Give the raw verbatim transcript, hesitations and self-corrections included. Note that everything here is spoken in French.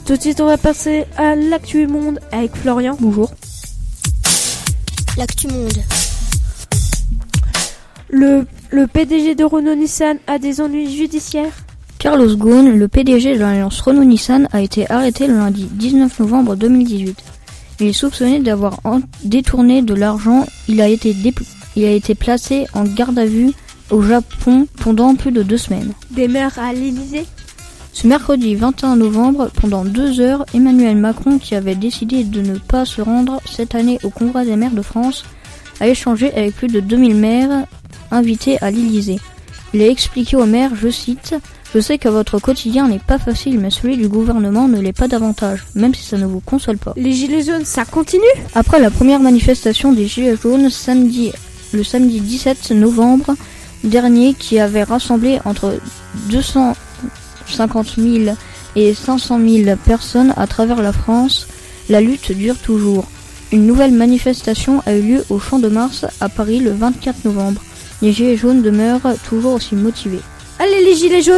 Tout de suite, on va passer à l'actu monde avec Florian. Bonjour. L'actu monde. Le, le P D G de Renault-Nissan a des ennuis judiciaires. Carlos Ghosn, le P D G de l'alliance Renault-Nissan, a été arrêté le lundi dix-neuf novembre deux mille dix-huit. Il est soupçonné d'avoir détourné de l'argent. Il a été, dé... Il a été placé en garde à vue au Japon pendant plus de deux semaines. Des maires à l'Élysée. Ce mercredi vingt et un novembre, pendant deux heures, Emmanuel Macron, qui avait décidé de ne pas se rendre cette année au Congrès des maires de France, a échangé avec plus de deux mille maires invités à l'Élysée. Il a expliqué aux maires, je cite, « Je sais que votre quotidien n'est pas facile, mais celui du gouvernement ne l'est pas davantage, même si ça ne vous console pas. » Les gilets jaunes, ça continue ? Après la première manifestation des gilets jaunes, samedi, le samedi dix-sept novembre dernier, qui avait rassemblé entre deux cent cinquante mille et cinq cent mille personnes à travers la France, la lutte dure toujours. Une nouvelle manifestation a eu lieu au Champ de Mars à Paris le vingt-quatre novembre. Les gilets jaunes demeurent toujours aussi motivés. Allez les gilets jaunes!